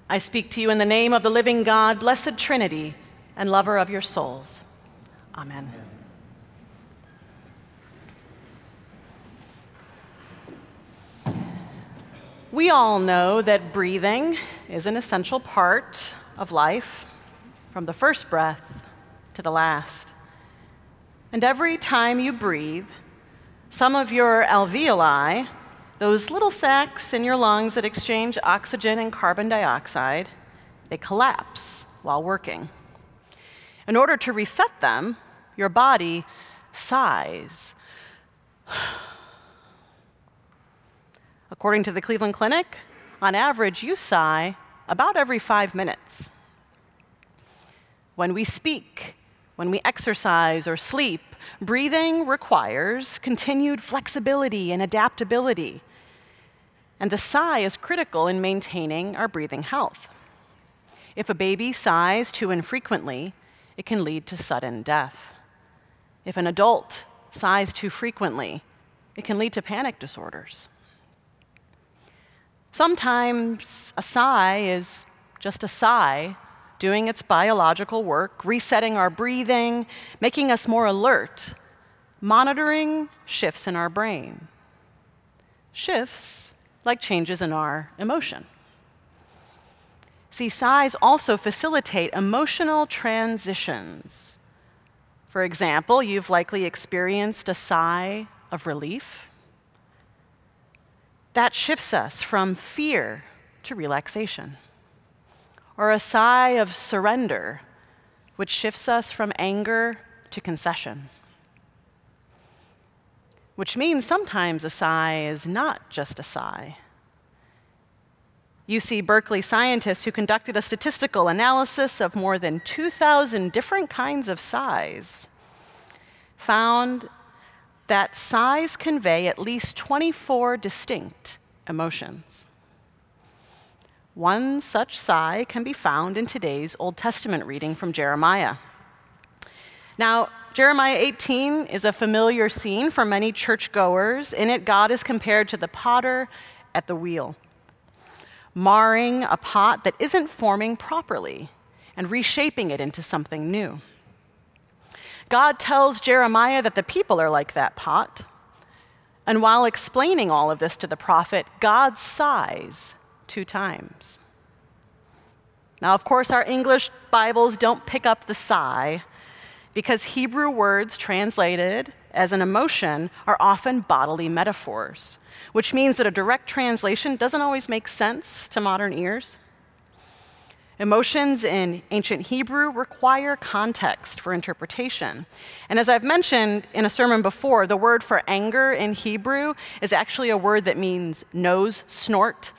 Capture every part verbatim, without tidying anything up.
I speak to you in the name of the living God, blessed Trinity, and lover of your souls. Amen. We all know that breathing is an essential part of life, from the first breath to the last. And every time you breathe, some of your alveoli, those little sacs in your lungs that exchange oxygen and carbon dioxide, they collapse while working. In order to reset them, your body sighs. According to the Cleveland Clinic, on average, you sigh about every five minutes. When we speak, when we exercise or sleep, breathing requires continued flexibility and adaptability. And the sigh is critical in maintaining our breathing health. If a baby sighs too infrequently, it can lead to sudden death. If an adult sighs too frequently, it can lead to panic disorders. Sometimes a sigh is just a sigh, doing its biological work, resetting our breathing, making us more alert, monitoring shifts in our brain. Shifts like changes in our emotion. See, sighs also facilitate emotional transitions. For example, you've likely experienced a sigh of relief. That shifts us from fear to relaxation. Or a sigh of surrender, which shifts us from anger to concession. Which means sometimes a sigh is not just a sigh. U C Berkeley scientists who conducted a statistical analysis of more than two thousand different kinds of sighs found that sighs convey at least twenty-four distinct emotions. One such sigh can be found in today's Old Testament reading from Jeremiah. Now, Jeremiah eighteen is a familiar scene for many churchgoers. In it, God is compared to the potter at the wheel, marring a pot that isn't forming properly and reshaping it into something new. God tells Jeremiah that the people are like that pot. And while explaining all of this to the prophet, God sighs two times. Now, of course, our English Bibles don't pick up the sigh because Hebrew words translated as an emotion are often bodily metaphors, which means that a direct translation doesn't always make sense to modern ears. Emotions in ancient Hebrew require context for interpretation. And as I've mentioned in a sermon before, the word for anger in Hebrew is actually a word that means nose snort.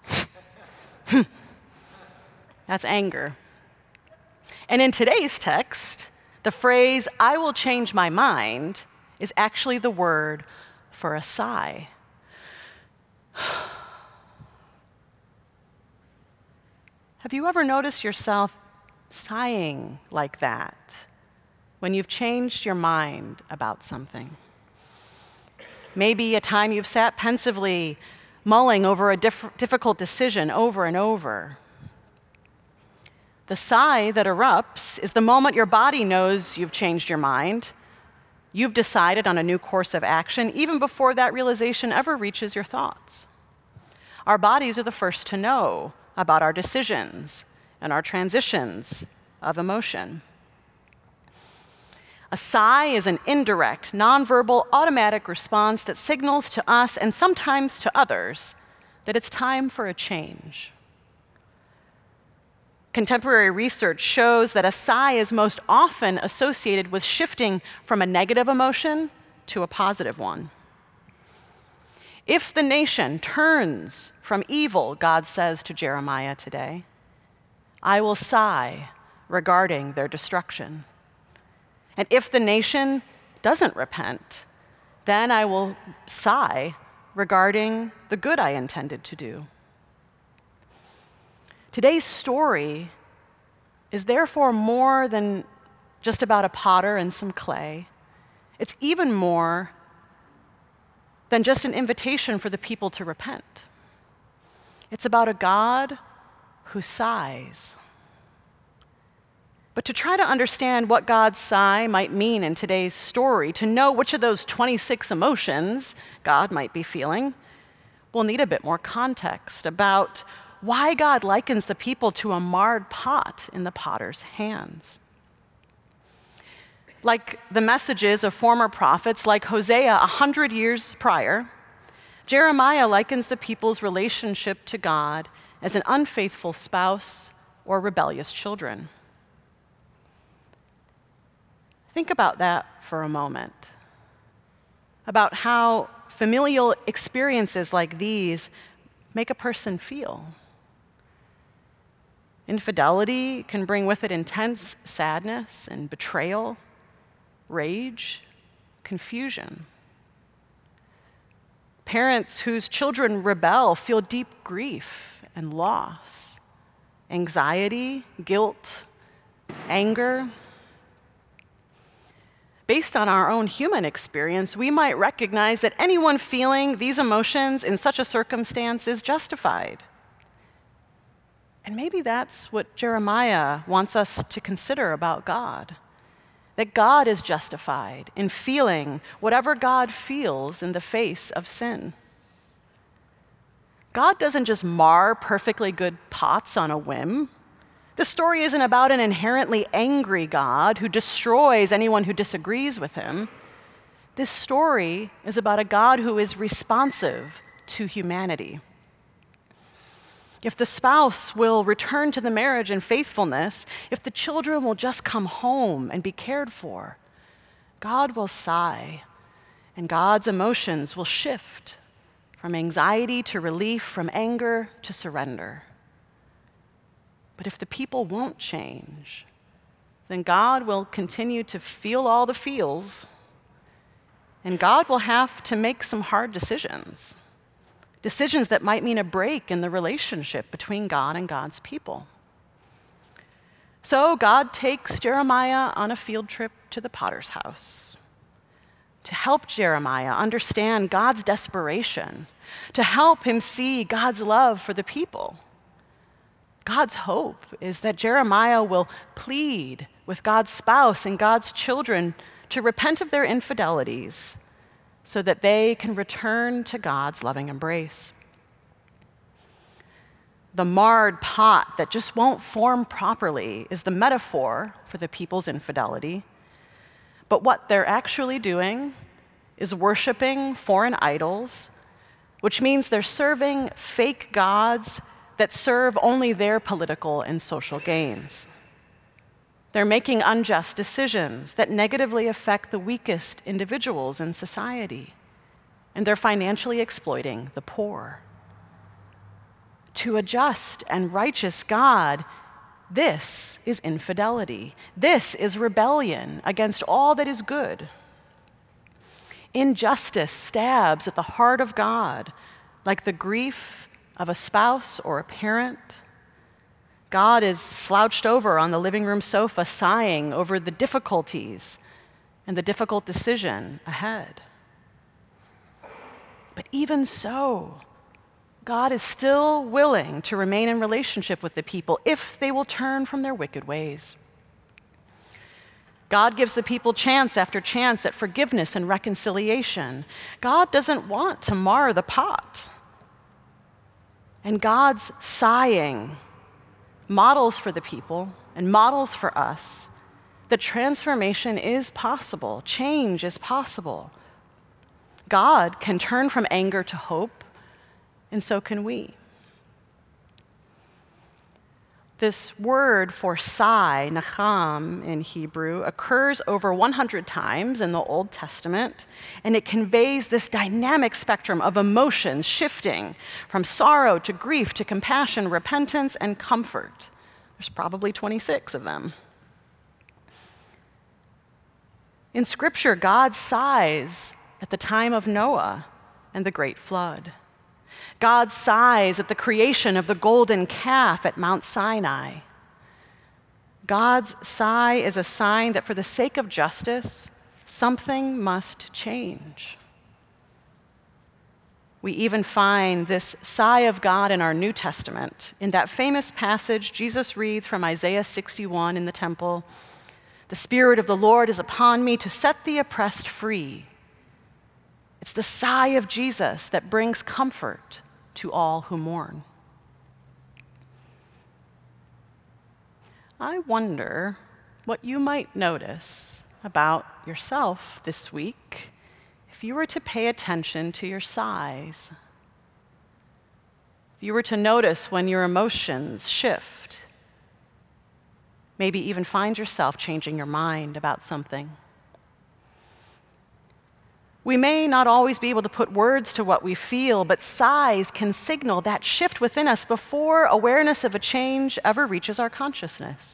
That's anger. And in today's text, the phrase, "I will change my mind," is actually the word for a sigh. Have you ever noticed yourself sighing like that when you've changed your mind about something? Maybe a time you've sat pensively mulling over a diff- difficult decision over and over. The sigh that erupts is the moment your body knows you've changed your mind. You've decided on a new course of action even before that realization ever reaches your thoughts. Our bodies are the first to know about our decisions and our transitions of emotion. A sigh is an indirect, nonverbal, automatic response that signals to us and sometimes to others that it's time for a change. Contemporary research shows that a sigh is most often associated with shifting from a negative emotion to a positive one. If the nation turns from evil, God says to Jeremiah today, I will sigh regarding their destruction. And if the nation doesn't repent, then I will sigh regarding the good I intended to do. Today's story is therefore more than just about a potter and some clay. It's even more than just an invitation for the people to repent. It's about a God who sighs. But to try to understand what God's sigh might mean in today's story, to know which of those twenty-six emotions God might be feeling, we'll need a bit more context about why God likens the people to a marred pot in the potter's hands. Like the messages of former prophets like Hosea a hundred years prior, Jeremiah likens the people's relationship to God as an unfaithful spouse or rebellious children. Think about that for a moment, about how familial experiences like these make a person feel. Infidelity can bring with it intense sadness and betrayal, rage, confusion. Parents whose children rebel feel deep grief and loss, anxiety, guilt, anger. Based on our own human experience, we might recognize that anyone feeling these emotions in such a circumstance is justified. And maybe that's what Jeremiah wants us to consider about God, that God is justified in feeling whatever God feels in the face of sin. God doesn't just mar perfectly good pots on a whim. The story isn't about an inherently angry God who destroys anyone who disagrees with him. This story is about a God who is responsive to humanity. If the spouse will return to the marriage in faithfulness, if the children will just come home and be cared for, God will sigh, and God's emotions will shift from anxiety to relief, from anger to surrender. But if the people won't change, then God will continue to feel all the feels, and God will have to make some hard decisions, decisions that might mean a break in the relationship between God and God's people. So God takes Jeremiah on a field trip to the potter's house to help Jeremiah understand God's desperation, to help him see God's love for the people. God's hope is that Jeremiah will plead with God's spouse and God's children to repent of their infidelities so that they can return to God's loving embrace. The marred pot that just won't form properly is the metaphor for the people's infidelity. But what they're actually doing is worshiping foreign idols, which means they're serving fake gods that serve only their political and social gains. They're making unjust decisions that negatively affect the weakest individuals in society, and they're financially exploiting the poor. To a just and righteous God, this is infidelity. This is rebellion against all that is good. Injustice stabs at the heart of God, like the grief of a spouse or a parent. God is slouched over on the living room sofa, sighing over the difficulties and the difficult decision ahead. But even so, God is still willing to remain in relationship with the people if they will turn from their wicked ways. God gives the people chance after chance at forgiveness and reconciliation. God doesn't want to mar the pot. And God's sighing models for the people and models for us that transformation is possible, change is possible. God can turn from anger to hope, and so can we. This word for sigh, nacham in Hebrew, occurs over one hundred times in the Old Testament, and it conveys this dynamic spectrum of emotions shifting from sorrow to grief to compassion, repentance, and comfort. There's probably twenty-six of them. In Scripture, God sighs at the time of Noah and the great flood. God sighs at the creation of the golden calf at Mount Sinai. God's sigh is a sign that for the sake of justice, something must change. We even find this sigh of God in our New Testament. In that famous passage, Jesus reads from Isaiah sixty-one in the temple, "The Spirit of the Lord is upon me to set the oppressed free." It's the sigh of Jesus that brings comfort to all who mourn. I wonder what you might notice about yourself this week if you were to pay attention to your sighs. If you were to notice when your emotions shift, maybe even find yourself changing your mind about something. We may not always be able to put words to what we feel, but sighs can signal that shift within us before awareness of a change ever reaches our consciousness.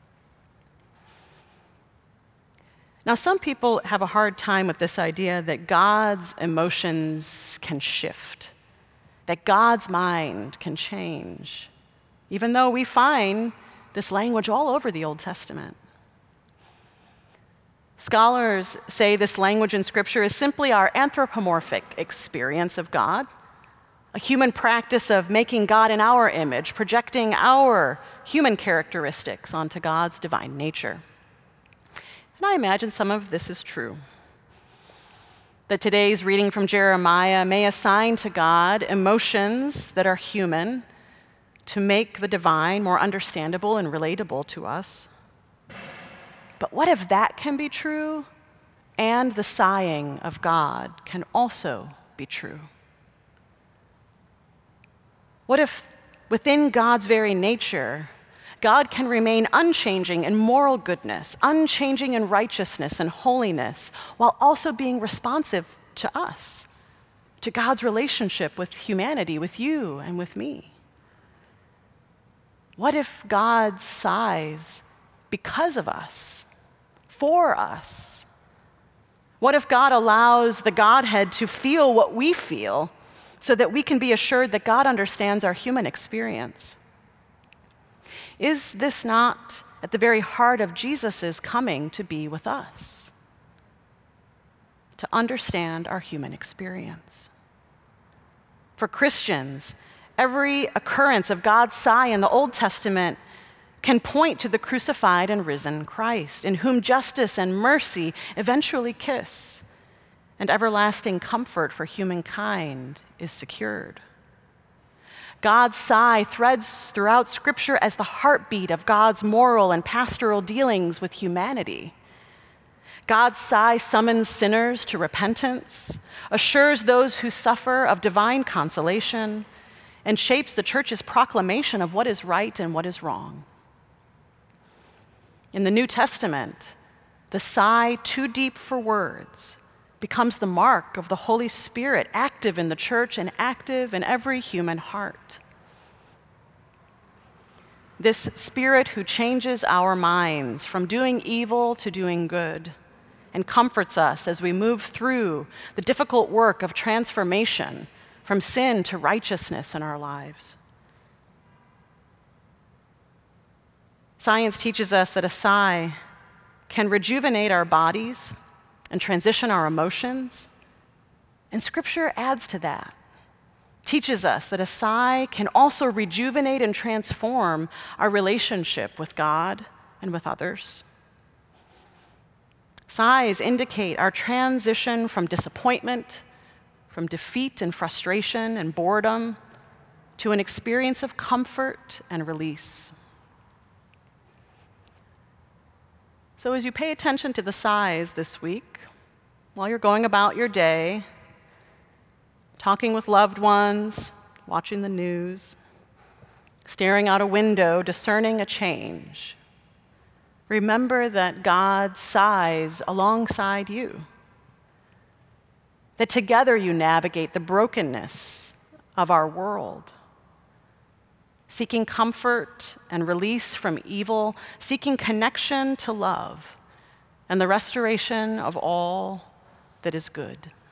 Now, some people have a hard time with this idea that God's emotions can shift, that God's mind can change, even though we find this language all over the Old Testament. Scholars say this language in Scripture is simply our anthropomorphic experience of God, a human practice of making God in our image, projecting our human characteristics onto God's divine nature. And I imagine some of this is true. That today's reading from Jeremiah may assign to God emotions that are human to make the divine more understandable and relatable to us. But what if that can be true and the sighing of God can also be true? What if within God's very nature, God can remain unchanging in moral goodness, unchanging in righteousness and holiness, while also being responsive to us, to God's relationship with humanity, with you and with me? What if God sighs because of us, for us? What if God allows the Godhead to feel what we feel so that we can be assured that God understands our human experience? Is this not at the very heart of Jesus' coming to be with us? To understand our human experience. For Christians, every occurrence of God's sigh in the Old Testament can point to the crucified and risen Christ, in whom justice and mercy eventually kiss, and everlasting comfort for humankind is secured. God's sigh threads throughout Scripture as the heartbeat of God's moral and pastoral dealings with humanity. God's sigh summons sinners to repentance, assures those who suffer of divine consolation, and shapes the church's proclamation of what is right and what is wrong. In the New Testament, the sigh too deep for words becomes the mark of the Holy Spirit, active in the church and active in every human heart. This Spirit who changes our minds from doing evil to doing good and comforts us as we move through the difficult work of transformation from sin to righteousness in our lives. Science teaches us that a sigh can rejuvenate our bodies and transition our emotions. And Scripture adds to that, teaches us that a sigh can also rejuvenate and transform our relationship with God and with others. Sighs indicate our transition from disappointment, from defeat and frustration and boredom, to an experience of comfort and release. So as you pay attention to the sighs this week, while you're going about your day, talking with loved ones, watching the news, staring out a window, discerning a change, remember that God sighs alongside you, that together you navigate the brokenness of our world, seeking comfort and release from evil, seeking connection to love, and the restoration of all that is good.